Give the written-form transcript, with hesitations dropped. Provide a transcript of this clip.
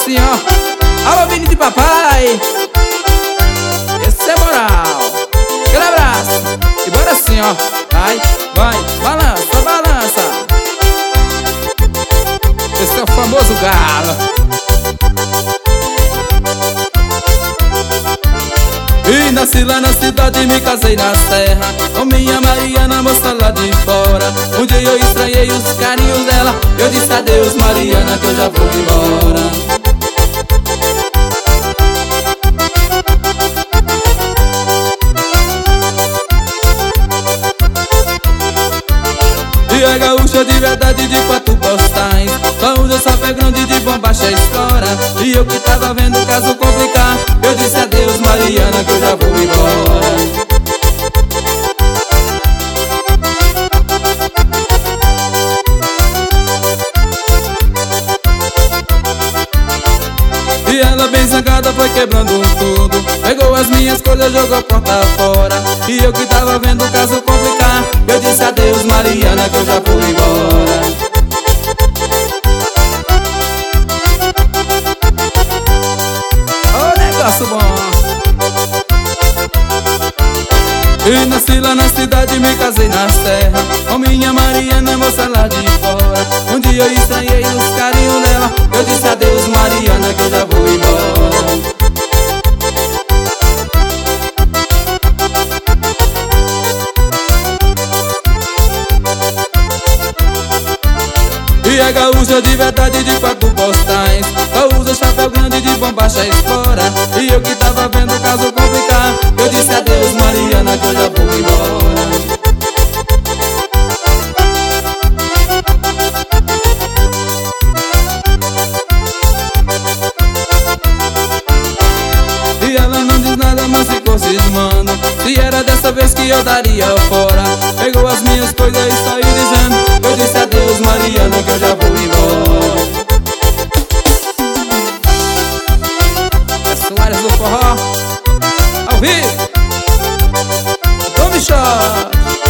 assim, ó. Alô, Vini de papai. Esse é moral. Aquele abraço. E bora assim, ó. Vai, vai, balança, balança. Esse é o famoso galo. E nasci lá na cidade, me casei na serra com minha Mariana, moça lá de fora. Um dia eu estranhei os carinhos dela, eu disse adeus Mariana, que eu já vou embora. E é gaúcha de verdade, de 4 postais, só usa chapéu grande de bombacha escora. E eu que tava vendo o caso complicar, eu disse adeus Mariana, que eu já vou embora. E ela bem zangada foi quebrando tudo, pegou as minhas coisas, jogou a porta fora. E eu que tava vendo o caso complicar, eu disse adeus Mariana, que eu já vou embora. Negócio bom. E nasci lá na cidade, me casei na serra com minha Mariana, moça lá de fora. Um dia eu estranhei os carinhos dela, eu disse adeus Mariana, que eu já vou embora. E é gaúcha de verdade, de 4 postais, só usa chapéu grande de bombacha escora. E eu que tava vendo o caso complicar, eu disse adeus Mariana, que eu já vou embora. E ela não diz nada, mas ficou cismando se era dessa vez que eu daria fora. Pegou as minhas coisas e saiu dizendo, eu disse adeus Mariana, que eu já vou embora. É Soares do forró, ao vivo. Tome shot.